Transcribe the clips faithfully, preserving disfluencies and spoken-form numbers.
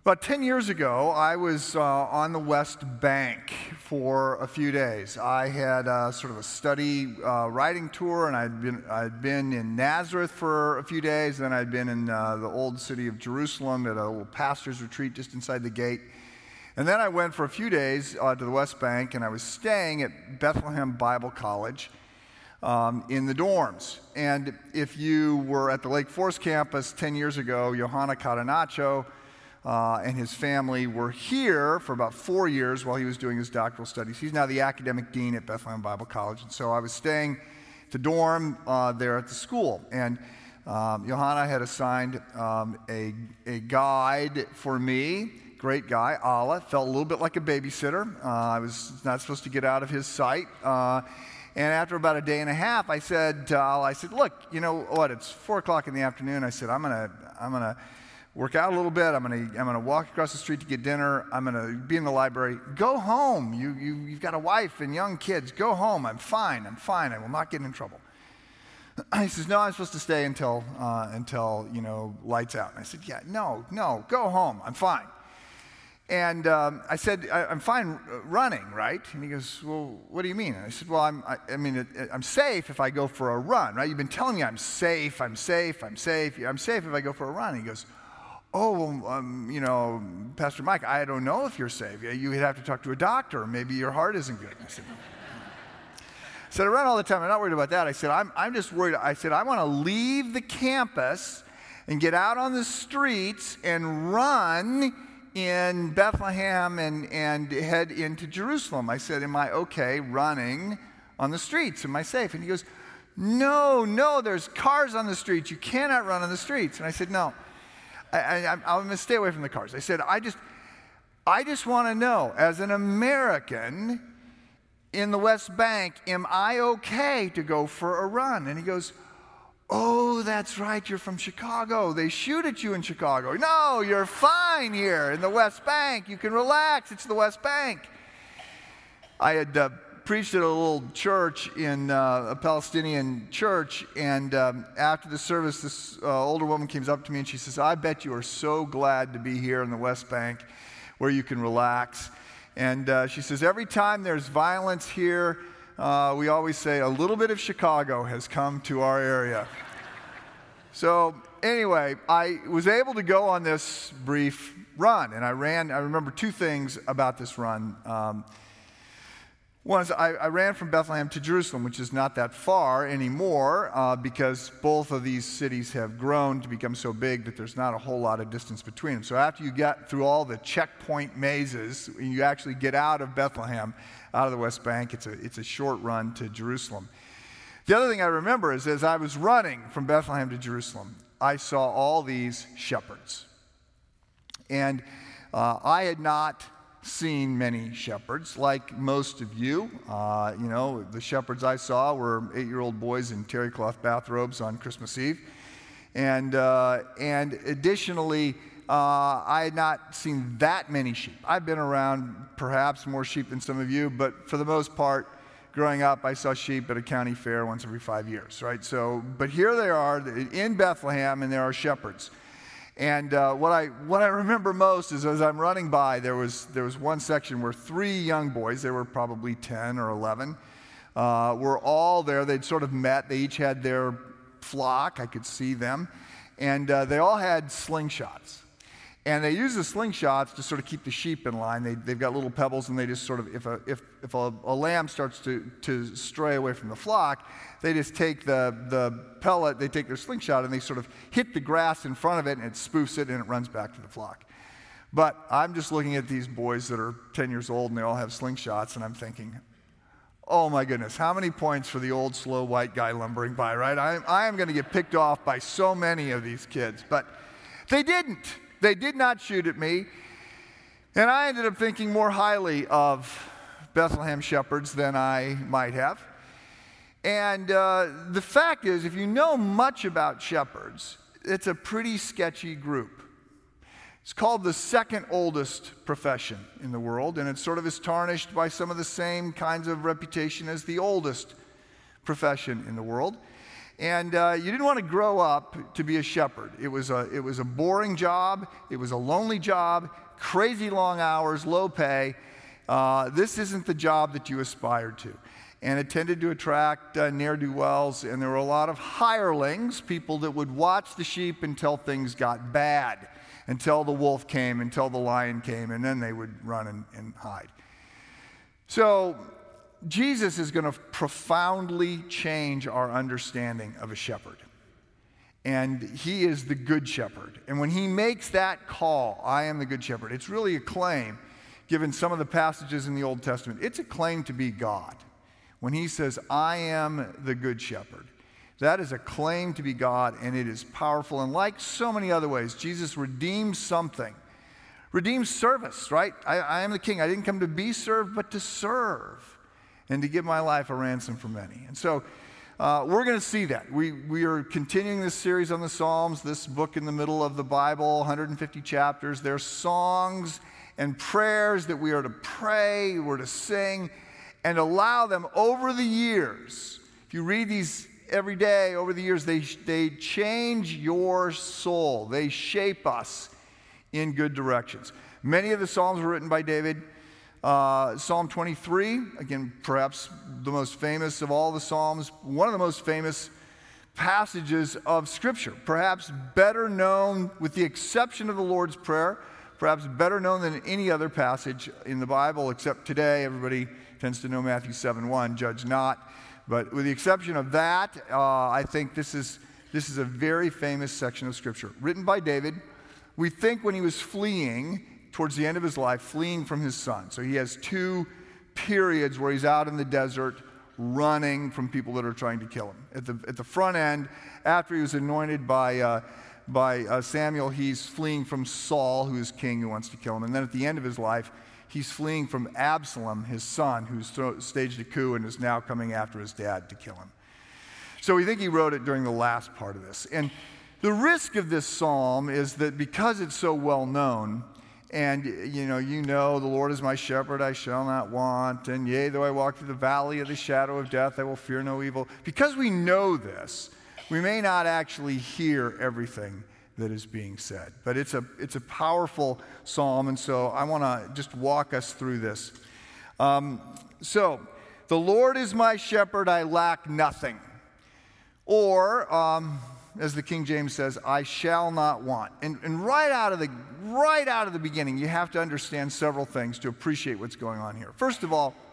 About ten years ago, I was uh, on the West Bank for a few days. I had uh, sort of a study uh, writing tour, and I'd been, I'd been in Nazareth for a few days, then I'd been in uh, the old city of Jerusalem at a little pastor's retreat just inside the gate. And then I went for a few days uh, to the West Bank, and I was staying at Bethlehem Bible College um, in the dorms. And if you were at the Lake Forest campus ten years ago, Johanna Catenaccio Uh, and his family were here for about four years while he was doing his doctoral studies. He's now the academic dean at Bethlehem Bible College, and so I was staying at the dorm uh, there at the school. And um, Johanna had assigned um, a, a guide for me, great guy, Ala. Felt a little bit like a babysitter. Uh, I was not supposed to get out of his sight. Uh, and after about a day and a half, I said to Ala, I said, look, you know what, it's four o'clock in the afternoon. I said, I'm going to, I'm going to, work out a little bit. I'm gonna I'm gonna walk across the street to get dinner. I'm gonna be in the library. Go home. You you you've got a wife and young kids. Go home. I'm fine. I'm fine. I will not get in trouble. He says, no, I'm supposed to stay until uh, until you know lights out. And I said, yeah, no, no, go home. I'm fine. And um, I said, I, I'm fine running, right? And he goes, well, what do you mean? And I said, well, I'm I, I mean, it, it, I'm safe if I go for a run, right? You've been telling me I'm safe. I'm safe. I'm safe. I'm safe if I go for a run. And he goes, oh, well, um, you know, Pastor Mike, I don't know if you're safe. You would have to talk to a doctor. Maybe your heart isn't good. I said, I said, I run all the time. I'm not worried about that. I said, I'm, I'm just worried. I said, I want to leave the campus and get out on the streets and run in Bethlehem and, and head into Jerusalem. I said, am I okay running on the streets? Am I safe? And he goes, no, no, there's cars on the streets. You cannot run on the streets. And I said, no. I, I, I'm going to stay away from the cars. I said, I just, I just want to know, as an American in the West Bank, am I okay to go for a run? And he goes, oh, that's right, you're from Chicago. They shoot at you in Chicago. No, you're fine here in the West Bank. You can relax. It's the West Bank. I had uh, preached at a little church in uh, a Palestinian church, and um, after the service, this uh, older woman comes up to me and she says, I bet you are so glad to be here in the West Bank where you can relax. And uh, she says, every time there's violence here, uh, we always say a little bit of Chicago has come to our area. So anyway, I was able to go on this brief run, and I ran, I remember two things about this run. Um, One is I, I ran from Bethlehem to Jerusalem, which is not that far anymore uh, because both of these cities have grown to become so big that there's not a whole lot of distance between them. So after you get through all the checkpoint mazes, you actually get out of Bethlehem, out of the West Bank, it's a, it's a short run to Jerusalem. The other thing I remember is as I was running from Bethlehem to Jerusalem, I saw all these shepherds. And uh, I had not seen many shepherds, like most of you. Uh, you know, the shepherds I saw were eight-year-old boys in terry cloth bathrobes on Christmas Eve. And, uh, and additionally, uh, I had not seen that many sheep. I've been around perhaps more sheep than some of you, but for the most part, growing up, I saw sheep at a county fair once every five years, right? So, but here they are in Bethlehem, and there are shepherds. And uh, what I what I remember most is as I'm running by, there was there was one section where three young boys, they were probably ten or eleven, uh, were all there. They'd sort of met. They each had their flock. I could see them. And uh, they all had slingshots. And they use the slingshots to sort of keep the sheep in line. They, they've got little pebbles, and they just sort of, if a if if a, a lamb starts to, to stray away from the flock, they just take the, the pellet, they take their slingshot, and they sort of hit the grass in front of it, and it spoofs it, and it runs back to the flock. But I'm just looking at these boys that are ten years old, and they all have slingshots, and I'm thinking, oh my goodness, how many points for the old, slow, white guy lumbering by, right? I, I am going to get picked off by so many of these kids. But they didn't. They did not shoot at me. And I ended up thinking more highly of Bethlehem shepherds than I might have. And uh, the fact is, if you know much about shepherds, it's a pretty sketchy group. It's called the second oldest profession in the world, and it sort of is tarnished by some of the same kinds of reputation as the oldest profession in the world. And uh, you didn't want to grow up to be a shepherd. It was a, it was a boring job. It was a lonely job, crazy long hours, low pay. Uh, this isn't the job that you aspired to. And it tended to attract uh, ne'er-do-wells, and there were a lot of hirelings, people that would watch the sheep until things got bad, until the wolf came, until the lion came, and then they would run and, and hide. So Jesus is going to profoundly change our understanding of a shepherd. And he is the good shepherd. And when he makes that call, I am the good shepherd, it's really a claim, given some of the passages in the Old Testament, it's a claim to be God. When he says, I am the good shepherd, that is a claim to be God, and it is powerful. And like so many other ways, Jesus redeems something. Redeems service, right? I, I am the king. I didn't come to be served, but to serve, and to give my life a ransom for many. And so uh, we're going to see that. We, we are continuing this series on the Psalms, this book in the middle of the Bible, one hundred fifty chapters. They're songs and prayers that we are to pray, we're to sing, and allow them over the years. If you read these every day, over the years, they, they change your soul. They shape us in good directions. Many of the Psalms were written by David. Uh, Psalm twenty-three, again, perhaps the most famous of all the Psalms, one of the most famous passages of Scripture, perhaps better known, with the exception of the Lord's Prayer, perhaps better known than any other passage in the Bible, except today everybody tends to know Matthew seven one, judge not. But with the exception of that, uh, I think this is, this is a very famous section of Scripture, written by David. We think when he was fleeing, towards the end of his life, fleeing from his son. So he has two periods where he's out in the desert running from people that are trying to kill him. At the, at the front end, after he was anointed by, uh, by uh, Samuel, he's fleeing from Saul, who is king, who wants to kill him. And then at the end of his life, he's fleeing from Absalom, his son, who's thro- staged a coup and is now coming after his dad to kill him. So we think he wrote it during the last part of this. And the risk of this psalm is that because it's so well known, and you know, you know, the Lord is my shepherd, I shall not want, and yea, though I walk through the valley of the shadow of death, I will fear no evil. Because we know this, we may not actually hear everything that is being said. But it's a, it's a powerful psalm, and so I want to just walk us through this. Um, so, the Lord is my shepherd, I lack nothing. Or, um, as the King James says, I shall not want. And, and right out of the right out of the beginning, you have to understand several things to appreciate what's going on here. First of all,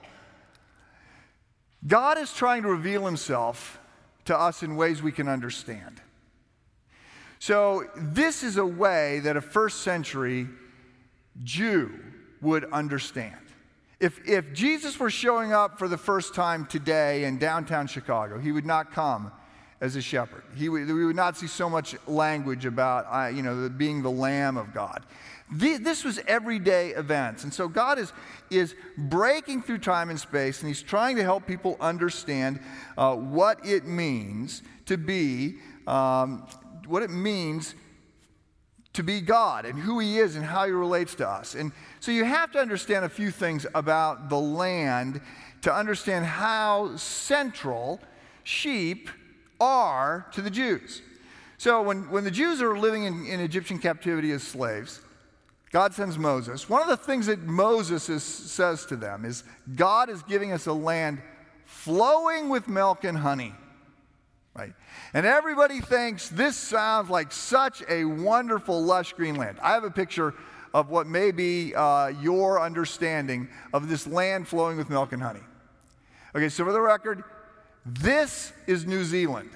God is trying to reveal himself to us in ways we can understand. So this is a way that a first century Jew would understand. If, if Jesus were showing up for the first time today in downtown Chicago, he would not come as a shepherd. He would, we would not see so much language about, uh, you know, the, being the Lamb of God. The, this was everyday events. And so God is, is breaking through time and space, and he's trying to help people understand uh, what it means to be, um, what it means to be God and who he is and how he relates to us. And so you have to understand a few things about the land to understand how central sheep are to the Jews. So when, when the Jews are living in, in Egyptian captivity as slaves, God sends Moses. One of the things that Moses is, says to them is, God is giving us a land flowing with milk and honey. Right? And everybody thinks this sounds like such a wonderful, lush green land. I have a picture of what may be uh, your understanding of this land flowing with milk and honey. Okay, so for the record, this is New Zealand.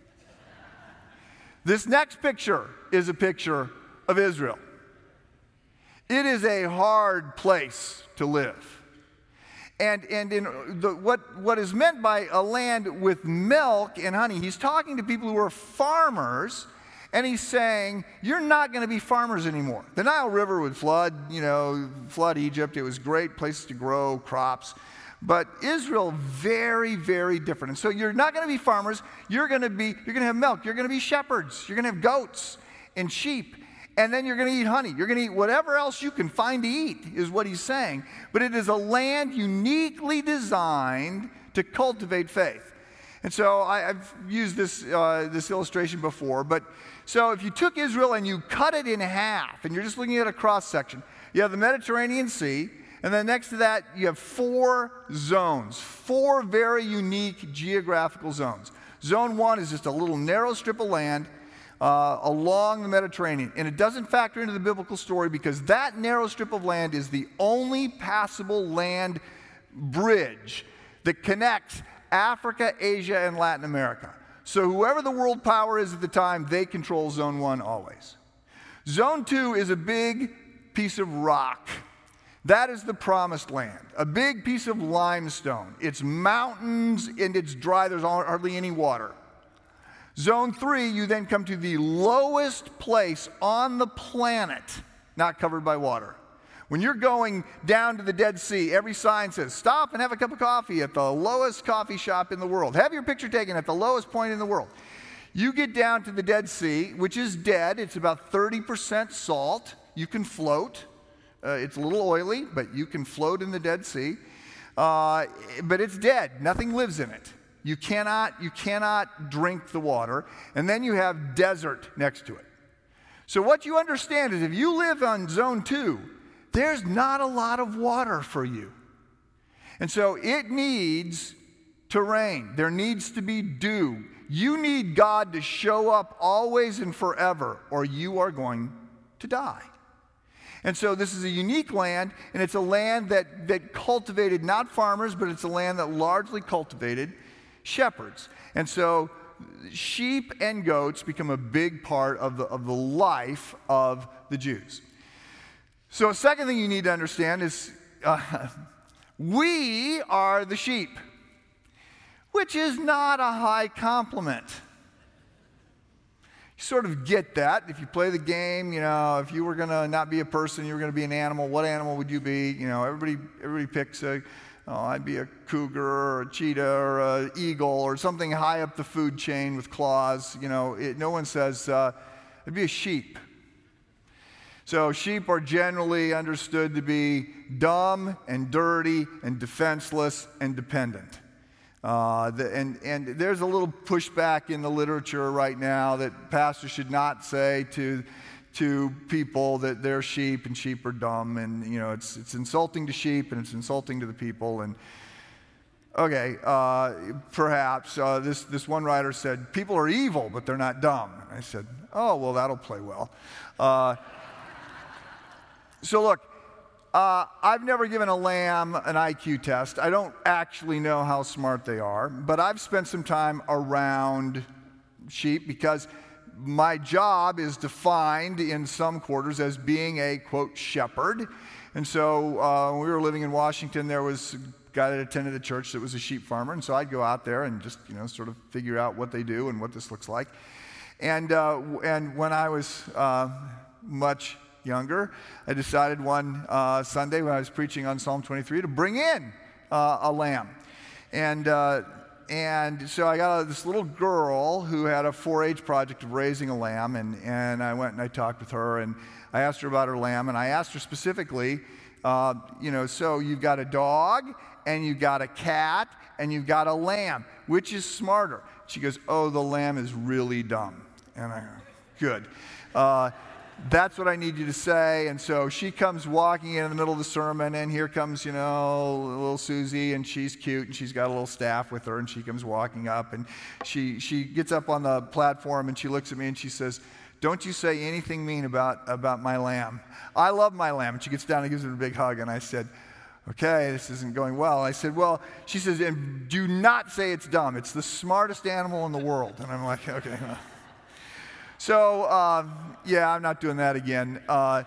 This next picture is a picture of Israel. It is a hard place to live. And, and in the, what, what is meant by a land with milk and honey, he's talking to people who are farmers, and he's saying, you're not going to be farmers anymore. The Nile River would flood, you know, flood Egypt. It was great place to grow crops. But Israel, very, very different. And so you're not going to be farmers. You're going to be, you're going to have milk. You're going to be shepherds. You're going to have goats and sheep. And then you're going to eat honey. You're going to eat whatever else you can find to eat, is what he's saying. But it is a land uniquely designed to cultivate faith. And so I, I've used this, uh, this illustration before, but so if you took Israel and you cut it in half, and you're just looking at a cross-section, you have the Mediterranean Sea, and then next to that you have four zones, four very unique geographical zones. Zone one is just a little narrow strip of land uh, along the Mediterranean, and it doesn't factor into the biblical story because that narrow strip of land is the only passable land bridge that connects Africa, Asia, and Latin America. So whoever the world power is at the time, they control Zone one always. Zone two is a big piece of rock. That is the promised land, a big piece of limestone. It's mountains and it's dry. There's hardly any water. Zone three, you then come to the lowest place on the planet not covered by water. When you're going down to the Dead Sea, every sign says, stop and have a cup of coffee at the lowest coffee shop in the world. Have your picture taken at the lowest point in the world. You get down to the Dead Sea, which is dead. It's about thirty percent salt. You can float. Uh, it's a little oily, but you can float in the Dead Sea. Uh, but it's dead. Nothing lives in it. You cannot, you cannot drink the water. And then you have desert next to it. So what you understand is if you live on Zone two, there's not a lot of water for you. And so it needs to rain. There needs to be dew. You need God to show up always and forever, or you are going to die. And so this is a unique land, and it's a land that, that cultivated not farmers, but it's a land that largely cultivated shepherds. And so sheep and goats become a big part of the, of the life of the Jews. So a second thing you need to understand is uh, we are the sheep, which is not a high compliment. You sort of get that. If you play the game, you know, if you were going to not be a person, you were going to be an animal, what animal would you be? You know, everybody everybody picks a, oh, I'd be a cougar or a cheetah or an eagle or something high up the food chain with claws. You know, it, no one says, uh, I'd be a sheep. So sheep are generally understood to be dumb and dirty and defenseless and dependent. Uh, the, and, and there's a little pushback in the literature right now that pastors should not say to, to people that they're sheep and sheep are dumb. And, you know, it's, it's insulting to sheep and it's insulting to the people. And, okay, uh, perhaps. Uh, this, this one writer said, people are evil, but they're not dumb. And I said, oh, well, that'll play well. Uh, So look, uh, I've never given a lamb an I Q test. I don't actually know how smart they are, but I've spent some time around sheep because my job is defined in some quarters as being a, quote, shepherd. And so uh, when we were living in Washington, there was a guy that attended a church that was a sheep farmer, and so I'd go out there and just, you know, sort of figure out what they do and what this looks like. And, uh, and when I was uh, much younger, I decided one uh, Sunday when I was preaching on Psalm twenty-three to bring in uh, a lamb. And uh, and so I got a, this little girl who had a four H project of raising a lamb, and, and I went and I talked with her, and I asked her about her lamb, and I asked her specifically, uh, you know, so you've got a dog, and you've got a cat, and you've got a lamb. Which is smarter? She goes, oh, the lamb is really dumb. And I go, good. Uh, That's what I need you to say. And so she comes walking in, in the middle of the sermon, and here comes, you know, little Susie, and she's cute, and she's got a little staff with her, and she comes walking up, and she she gets up on the platform, and she looks at me, and she says, don't you say anything mean about, about my lamb. I love my lamb. And she gets down and gives it a big hug, and I said, okay, this isn't going well. I said, well, she says, and do not say it's dumb. It's the smartest animal in the world. And I'm like, okay, well. So, uh, yeah, I'm not doing that again. Uh,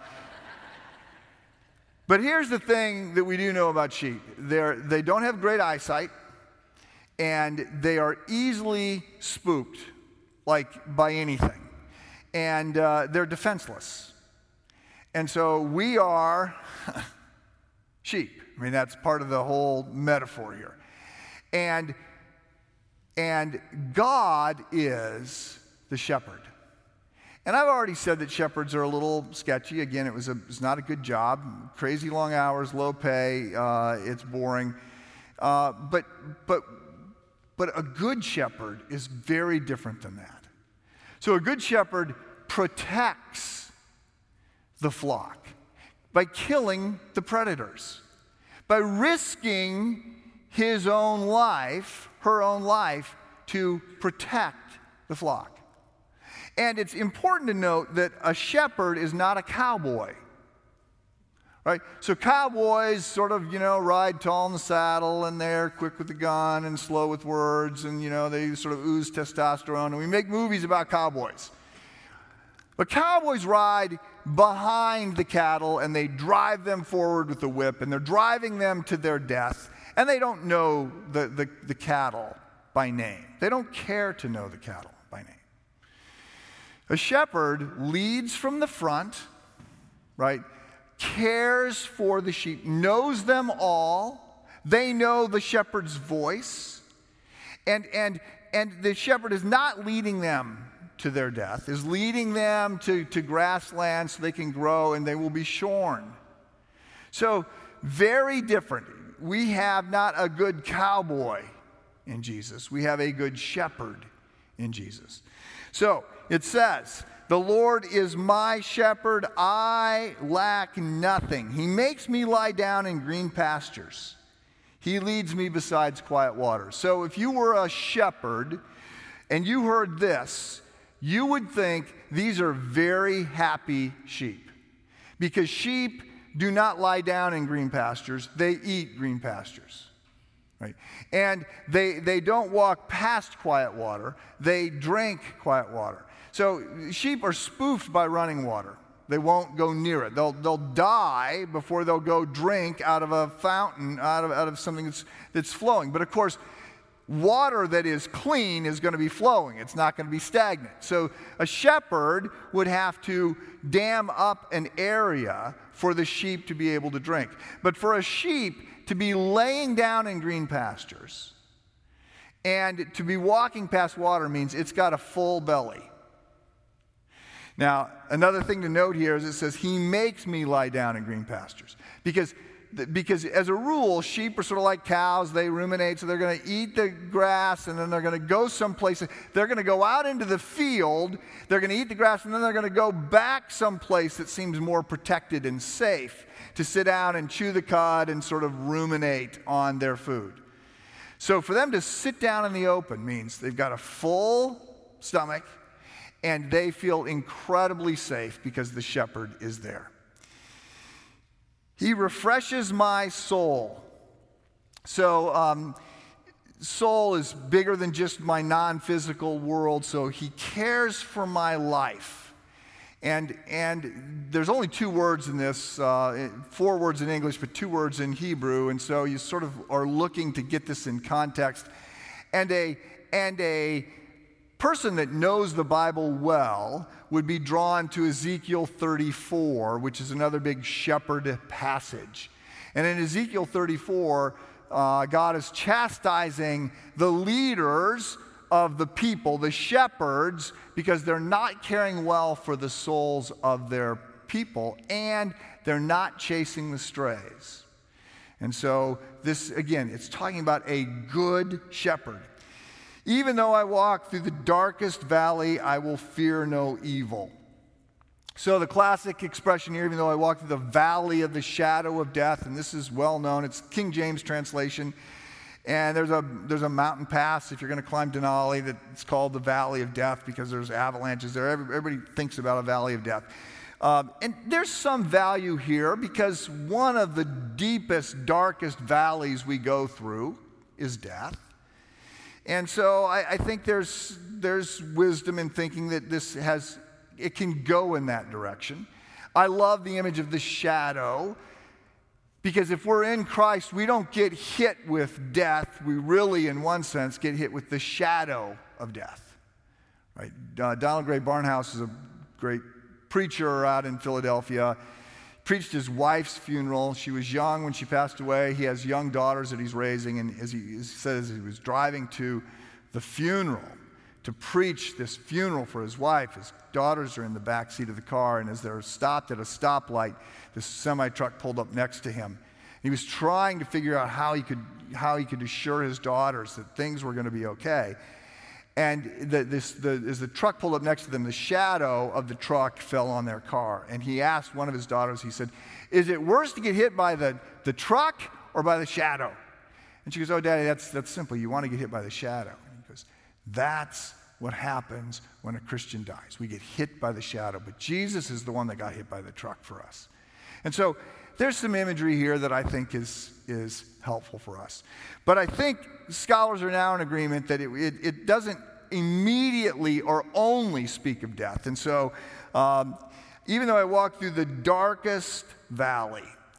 but here's the thing that we do know about sheep. They're, they don't have great eyesight, and they are easily spooked, like by anything. And uh, they're defenseless. And so we are sheep. I mean, that's part of the whole metaphor here. And, and God is the shepherd. And I've already said that shepherds are a little sketchy. Again, it was, a, it was not a good job. Crazy long hours, low pay, uh, it's boring. Uh, but, but but a good shepherd is very different than that. So a good shepherd protects the flock by killing the predators, by risking his own life, her own life, to protect the flock. And it's important to note that a shepherd is not a cowboy. Right? So cowboys sort of, you know, ride tall in the saddle, and they're quick with the gun and slow with words, and, you know, they sort of ooze testosterone, and we make movies about cowboys. But cowboys ride behind the cattle, and they drive them forward with the whip, and they're driving them to their death, and they don't know the, the, the cattle by name. They don't care to know the cattle by name. A shepherd leads from the front, right? Cares for the sheep, knows them all. They know the shepherd's voice. And, and, and the shepherd is not leading them to their death, is leading them to, to grassland so they can grow and they will be shorn. So, very different. We have not a good cowboy in Jesus. We have a good shepherd in Jesus. So, it says, the Lord is my shepherd, I lack nothing. He makes me lie down in green pastures. He leads me beside quiet waters. So if you were a shepherd and you heard this, you would think these are very happy sheep. Because sheep do not lie down in green pastures, they eat green pastures. Right? And they, they don't walk past quiet water, they drink quiet water. So sheep are spoofed by running water. They won't go near it. They'll, they'll die before they'll go drink out of a fountain, out of, out of something that's, that's flowing. But of course, water that is clean is going to be flowing. It's not going to be stagnant. So a shepherd would have to dam up an area for the sheep to be able to drink. But for a sheep to be laying down in green pastures and to be walking past water means it's got a full belly. Now, another thing to note here is it says, he makes me lie down in green pastures. Because, because as a rule, sheep are sort of like cows. They ruminate, so they're going to eat the grass, and then they're going to go someplace. They're going to go out into the field, they're going to eat the grass, and then they're going to go back someplace that seems more protected and safe to sit down and chew the cud and sort of ruminate on their food. So for them to sit down in the open means they've got a full stomach, and they feel incredibly safe because the shepherd is there. He refreshes my soul. So, um, soul is bigger than just my non-physical world, so he cares for my life. And, and there's only two words in this, uh, four words in English, but two words in Hebrew, and so you sort of are looking to get this in context. And a, and a person that knows the Bible well would be drawn to Ezekiel thirty-four, which is another big shepherd passage. And in Ezekiel thirty-four, uh, God is chastising the leaders of the people, the shepherds, because they're not caring well for the souls of their people, and they're not chasing the strays. And so this, again, it's talking about a good shepherd. Even though I walk through the darkest valley, I will fear no evil. So the classic expression here, even though I walk through the valley of the shadow of death, and this is well known, it's King James translation, and there's a there's a mountain pass if you're going to climb Denali that's called the Valley of Death because there's avalanches there. Everybody thinks about a valley of death. Um, and there's some value here because one of the deepest, darkest valleys we go through is death. And so I, I think there's there's wisdom in thinking that this has, it can go in that direction. I love the image of the shadow because if we're in Christ, we don't get hit with death. We really, in one sense, get hit with the shadow of death. Right? Uh, Donald Gray Barnhouse is a great preacher out in Philadelphia. Preached his wife's funeral. She was young when she passed away. He has young daughters that he's raising, and as he says, he was driving to the funeral to preach this funeral for his wife. His daughters are in the back seat of the car, and as they're stopped at a stoplight, this semi-truck pulled up next to him. He was trying to figure out how he could how he could assure his daughters that things were going to be okay. And the, this, the, as the truck pulled up next to them, the shadow of the truck fell on their car. And he asked one of his daughters, he said, "Is it worse to get hit by the, the truck or by the shadow?" And she goes, "Oh, Daddy, that's, that's simple. You want to get hit by the shadow." And he goes, "That's what happens when a Christian dies. We get hit by the shadow. But Jesus is the one that got hit by the truck for us." And so there's some imagery here that I think is, is helpful for us. But I think scholars are now in agreement that it, it, it doesn't immediately or only speak of death. And so um, even though I walk through the darkest valley,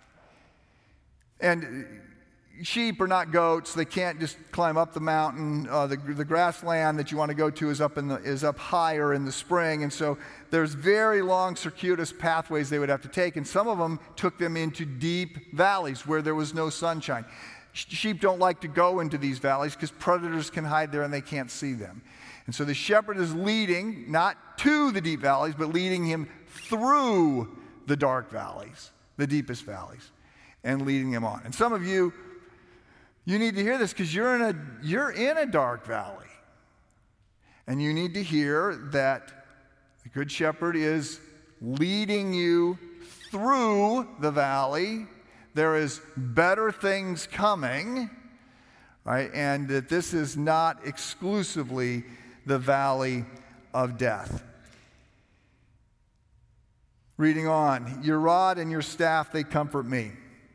and sheep are not goats, they can't just climb up the mountain. Uh, the, the grassland that you want to go to is up, in the, is up higher in the spring, and so there's very long circuitous pathways they would have to take, and some of them took them into deep valleys where there was no sunshine. Sheep don't like to go into these valleys because predators can hide there and they can't see them. And so the shepherd is leading, not to the deep valleys, but leading him through the dark valleys, the deepest valleys, and leading him on. And some of you, you need to hear this because you're in a you're in a dark valley. And you need to hear that the Good Shepherd is leading you through the valley. There is better things coming, right? And that this is not exclusively the valley of death. Reading on, "Your rod and your staff, they comfort me."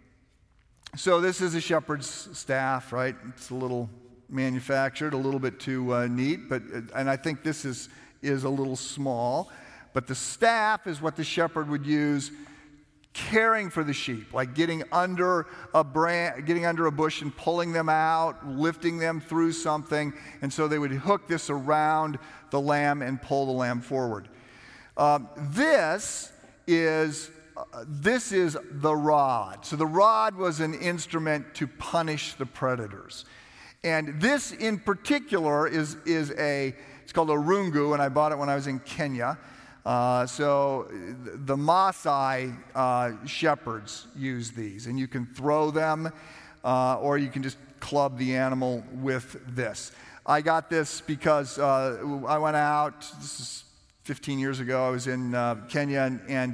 So this is a shepherd's staff, right? It's a little manufactured, a little bit too uh, neat, but and I think this is is a little small. But the staff is what the shepherd would use caring for the sheep, like getting under a branch, getting under a bush and pulling them out, lifting them through something, and so they would hook this around the lamb and pull the lamb forward. Um, this is uh, this is the rod. So the rod was an instrument to punish the predators, and this in particular is is a it's called a rungu, and I bought it when I was in Kenya. Uh, so the Maasai uh, shepherds use these, and you can throw them uh, or you can just club the animal with this. I got this because uh, I went out, this is fifteen years ago, I was in uh, Kenya, and, and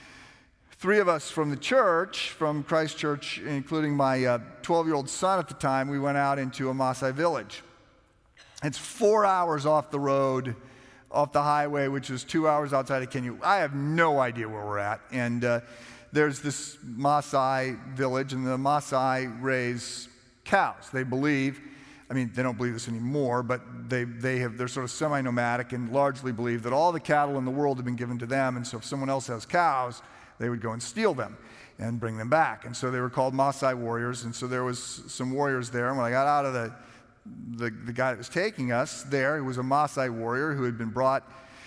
three of us from the church, from Christ Church, including my uh, twelve-year-old son at the time, we went out into a Maasai village. It's four hours off the road, off the highway, which is two hours outside of Kenya. I have no idea where we're at. And uh, there's this Maasai village, and the Maasai raise cows. They believe, I mean, they don't believe this anymore, but they, they have, they're sort of semi-nomadic and largely believe that all the cattle in the world have been given to them, and so if someone else has cows, they would go and steal them and bring them back. And so they were called Maasai warriors, and so there was some warriors there. And when I got out of the The, the guy that was taking us there, who was a Maasai warrior who had been brought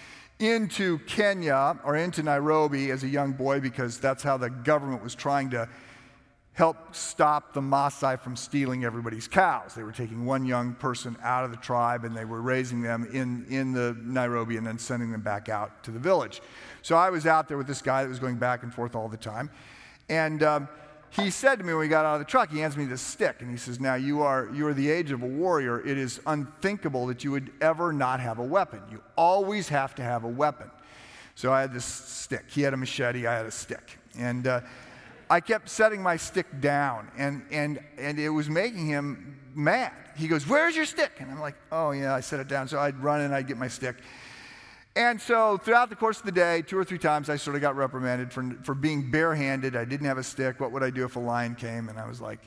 into Kenya or into Nairobi as a young boy because that's how the government was trying to help stop the Maasai from stealing everybody's cows. They were taking one young person out of the tribe and they were raising them in, in the Nairobi and then sending them back out to the village. So I was out there with this guy that was going back and forth all the time. And um, he said to me when we got out of the truck, he hands me this stick, and he says, "Now you are you are the age of a warrior. It is unthinkable that you would ever not have a weapon. You always have to have a weapon." So I had this stick. He had a machete. I had a stick, and uh, I kept setting my stick down, and and and it was making him mad. He goes, "Where's your stick?" And I'm like, "Oh yeah, I set it down." So I'd run and I'd get my stick. And so throughout the course of the day, two or three times, I sort of got reprimanded for, for being barehanded. I didn't have a stick. What would I do if a lion came? And I was like,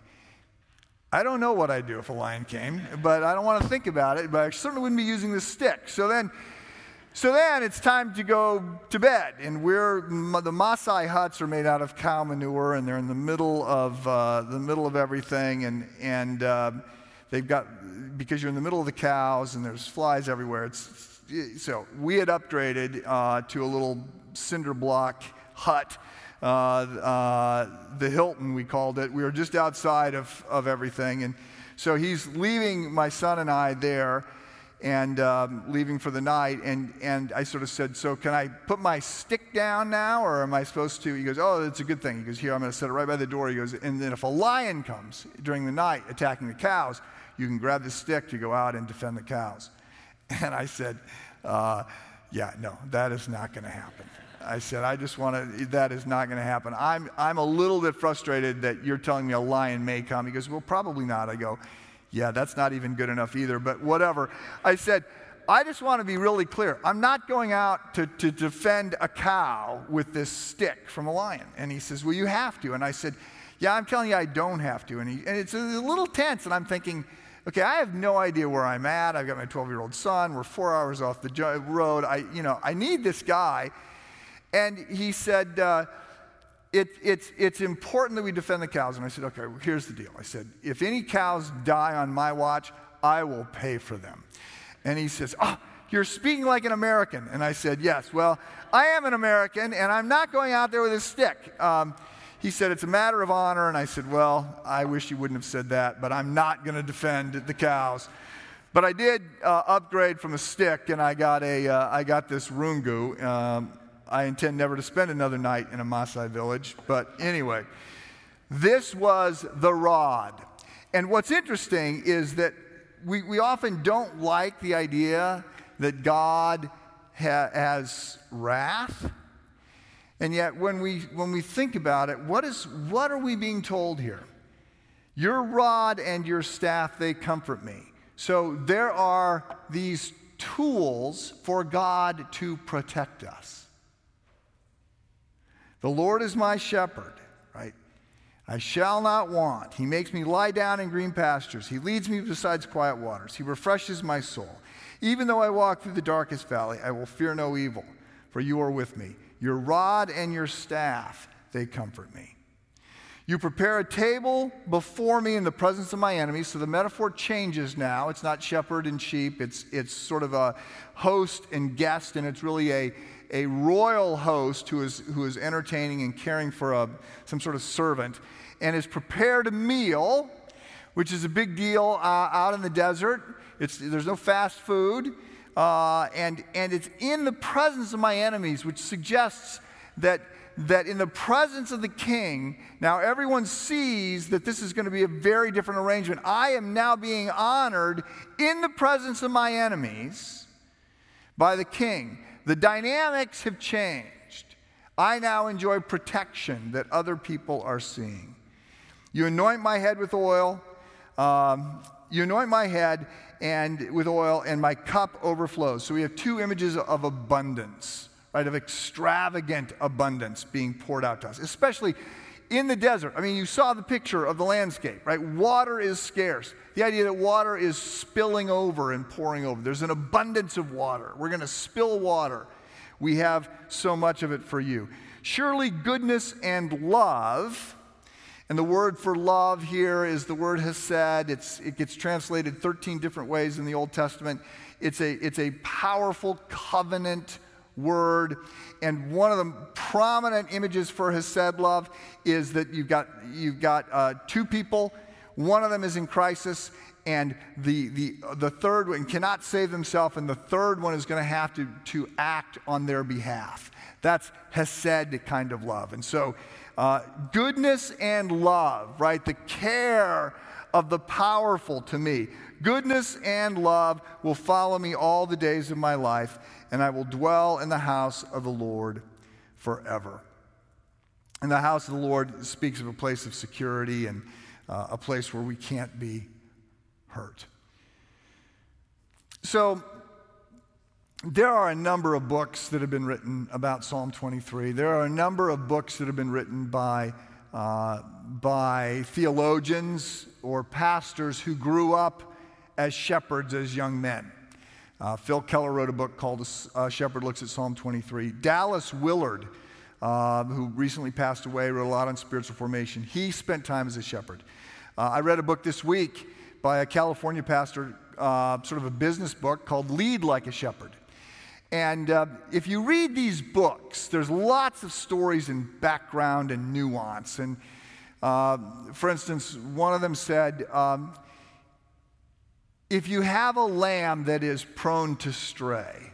I don't know what I'd do if a lion came, but I don't want to think about it, but I certainly wouldn't be using this stick. So then, so then it's time to go to bed. And we're, the Maasai huts are made out of cow manure, and they're in the middle of, uh, the middle of everything. And, and uh, they've got, because you're in the middle of the cows and there's flies everywhere, it's, so we had upgraded uh, to a little cinder block hut, uh, uh, the Hilton we called it. We were just outside of, of everything, and so he's leaving my son and I there, and um, leaving for the night. And, and I sort of said, so can I put my stick down now, or am I supposed to? He goes, oh, that's a good thing. He goes, here, I'm going to set it right by the door. He goes, and then if a lion comes during the night attacking the cows, you can grab the stick to go out and defend the cows. And I said, uh, yeah, no, that is not going to happen. I said, I just want to, that is not going to happen. I'm, I'm a little bit frustrated that you're telling me a lion may come. He goes, well, probably not. I go, yeah, that's not even good enough either, but whatever. I said, I just want to be really clear. I'm not going out to, to defend a cow with this stick from a lion. And he says, well, you have to. And I said, yeah, I'm telling you I don't have to. And, he, and it's a little tense, and I'm thinking, okay, I have no idea where I'm at. I've got my twelve-year-old son. We're four hours off the jo- road. I, you know, I need this guy. And he said, uh, It, it's, it's important that we defend the cows. And I said, okay, well, here's the deal. I said, if any cows die on my watch, I will pay for them. And he says, oh, you're speaking like an American. And I said, yes, well, I am an American, and I'm not going out there with a stick. Um, he said, it's a matter of honor. And I said, well, I wish you wouldn't have said that, but I'm not going to defend the cows. But I did uh, upgrade from a stick, and I got, a, uh, I got this rungu. Um, I intend never to spend another night in a Maasai village. But anyway, this was the rod. And what's interesting is that we, we often don't like the idea that God ha- has wrath. And yet when we, when we think about it, what is, what are we being told here? Your rod and your staff, they comfort me. So there are these tools for God to protect us. The Lord is my shepherd, right? I shall not want. He makes me lie down in green pastures. He leads me beside quiet waters. He refreshes my soul. Even though I walk through the darkest valley, I will fear no evil, for you are with me. Your rod and your staff, they comfort me. You prepare a table before me in the presence of my enemies. So the metaphor changes now. It's not shepherd and sheep. It's, it's sort of a host and guest, and it's really a a royal host who is, who is entertaining and caring for a, some sort of servant, and has prepared a meal, which is a big deal uh, out in the desert. It's, there's no fast food, uh, and, and it's in the presence of my enemies, which suggests that, that in the presence of the king, now everyone sees that this is going to be a very different arrangement. I am now being honored in the presence of my enemies by the king. The dynamics have changed. I now enjoy protection that other people are seeing. You anoint my head with oil. Um, you anoint my head and with oil, and my cup overflows. So we have two images of abundance, right? Of extravagant abundance being poured out to us, especially in the desert. I mean, you saw the picture of the landscape, right? Water is scarce. The idea that water is spilling over and pouring over. There's an abundance of water. We're going to spill water. We have so much of it for you. Surely goodness and love, and the word for love here is the word hesed. It's, it gets translated thirteen different ways in the Old Testament. It's a, it's a powerful covenant word. And one of the prominent images for hesed love is that you've got, you've got uh, two people. One of them is in crisis, and the, the, the third one cannot save themselves, and the third one is going to have to, to act on their behalf. That's hesed kind of love. And so uh, goodness and love, right? The care of the powerful to me. Goodness and love will follow me all the days of my life, and I will dwell in the house of the Lord forever. And the house of the Lord speaks of a place of security and uh, a place where we can't be hurt. So there are a number of books that have been written about Psalm twenty-three. There are a number of books that have been written by, uh, by theologians or pastors who grew up as shepherds as young men. Uh, Phil Keller wrote a book called uh, Shepherd Looks at Psalm twenty-three. Dallas Willard, uh, who recently passed away, wrote a lot on spiritual formation. He spent time as a shepherd. Uh, I read a book this week by a California pastor, uh, sort of a business book called Lead Like a Shepherd. And uh, if you read these books, there's lots of stories and background and nuance. And uh, for instance, one of them said, um, if you have a lamb that is prone to stray,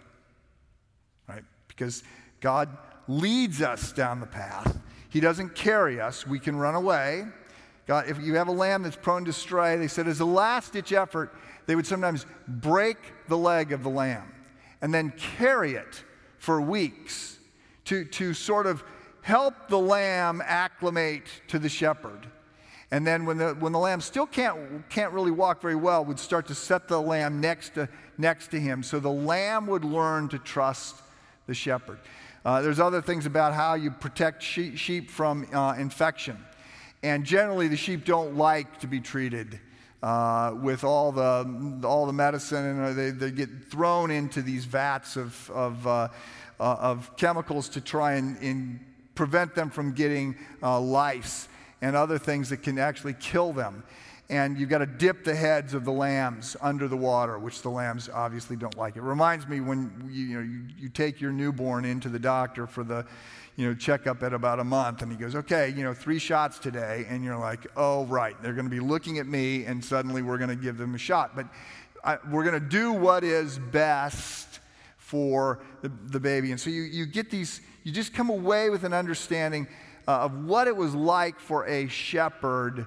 right? Because God leads us down the path. He doesn't carry us. We can run away. God, if you have a lamb that's prone to stray, they said as a last-ditch effort, they would sometimes break the leg of the lamb and then carry it for weeks to, to sort of help the lamb acclimate to the shepherd. And then when the, when the lamb still can't, can't really walk very well, would start to set the lamb next to, next to him so the lamb would learn to trust the shepherd. Uh, there's other things about how you protect sheep, sheep from uh, infection. And generally the sheep don't like to be treated uh, with all the, all the medicine, and they, they get thrown into these vats of, of, uh, uh, of chemicals to try and, and prevent them from getting uh, lice and other things that can actually kill them. And you've got to dip the heads of the lambs under the water, which the lambs obviously don't like. It reminds me when you, you know you, you take your newborn into the doctor for the you know checkup at about a month, and he goes, okay, you know, three shots today, and you're like, oh right, they're going to be looking at me, and suddenly we're going to give them a shot. But I, we're going to do what is best for the, the baby. And so you, you get these, you just come away with an understanding Uh, of what it was like for a shepherd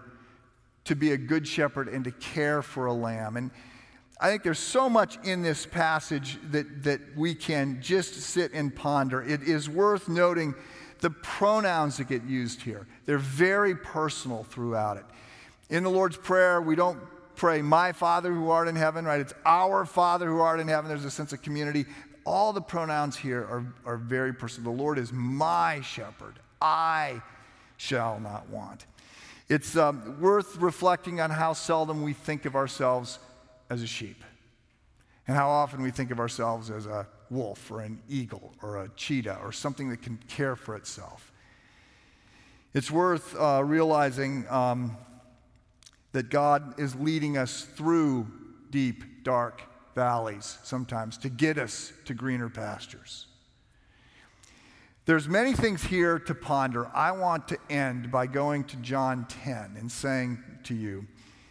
to be a good shepherd and to care for a lamb. And I think there's so much in this passage that, that we can just sit and ponder. It is worth noting the pronouns that get used here. They're very personal throughout it. In the Lord's Prayer, we don't pray, my Father who art in heaven, right? It's our Father who art in heaven. There's a sense of community. All the pronouns here are, are very personal. The Lord is my shepherd. I shall not want. It's um, worth reflecting on how seldom we think of ourselves as a sheep, and how often we think of ourselves as a wolf or an eagle or a cheetah or something that can care for itself. It's worth uh, realizing um, that God is leading us through deep, dark valleys sometimes to get us to greener pastures. There's many things here to ponder. I want to end by going to John ten and saying to you,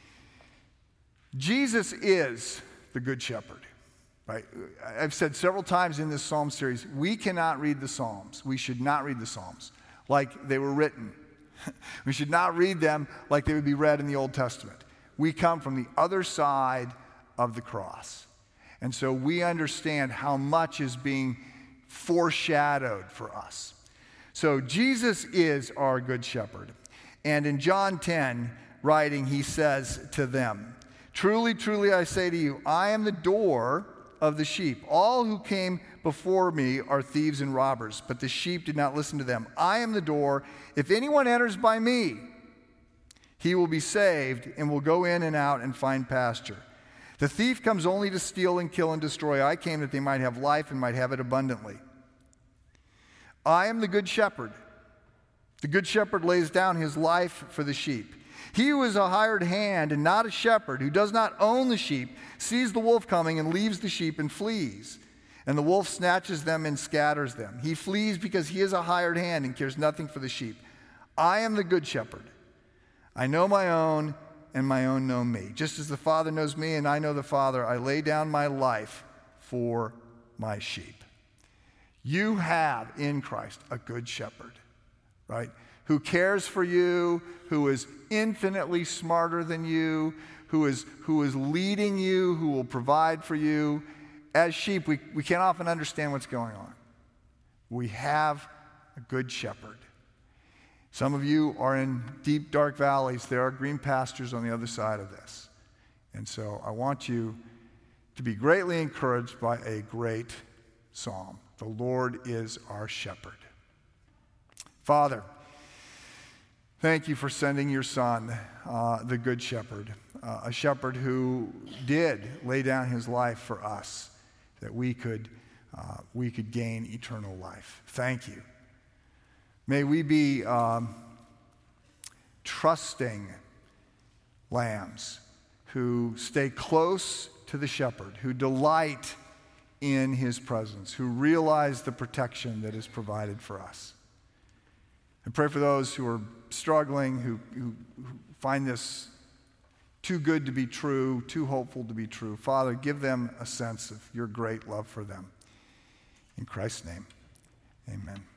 Jesus is the Good Shepherd. Right? I've said several times in this Psalm series, we cannot read the Psalms. We should not read the Psalms like they were written. We should not read them like they would be read in the Old Testament. We come from the other side of the cross. And so we understand how much is being foreshadowed for us. So Jesus is our good shepherd. And in John ten, writing, he says to them, truly, truly, I say to you, I am the door of the sheep. All who came before me are thieves and robbers, but the sheep did not listen to them. I am the door. If anyone enters by me, he will be saved and will go in and out and find pasture. The thief comes only to steal and kill and destroy. I came that they might have life and might have it abundantly. I am the good shepherd. The good shepherd lays down his life for the sheep. He who is a hired hand and not a shepherd, who does not own the sheep, sees the wolf coming and leaves the sheep and flees. And the wolf snatches them and scatters them. He flees because he is a hired hand and cares nothing for the sheep. I am the good shepherd. I know my own, and my own know me. Just as the Father knows me and I know the Father, I lay down my life for my sheep. You have in Christ a good shepherd, right? Who cares for you, who is infinitely smarter than you, who is, who is leading you, who will provide for you. As sheep, we, we can't often understand what's going on. We have a good shepherd. Some of you are in deep, dark valleys. There are green pastures on the other side of this. And so I want you to be greatly encouraged by a great psalm. The Lord is our shepherd. Father, thank you for sending your Son, uh, the Good Shepherd, uh, a shepherd who did lay down his life for us, that we could, uh, we could gain eternal life. Thank you. May we be um, trusting lambs who stay close to the shepherd, who delight in his presence, who realize the protection that is provided for us. And pray for those who are struggling, who, who, who find this too good to be true, too hopeful to be true. Father, give them a sense of your great love for them. In Christ's name, amen.